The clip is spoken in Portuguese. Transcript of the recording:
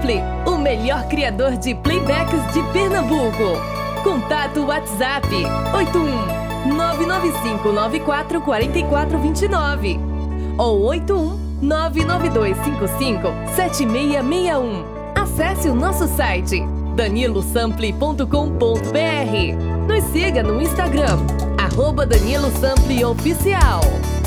Sample, o melhor criador de playbacks de Pernambuco. Contato WhatsApp 81-99594-4429 ou 81-99255-7661. Acesse o nosso site danilosample.com.br. Nos siga no Instagram @DaniloSample Oficial.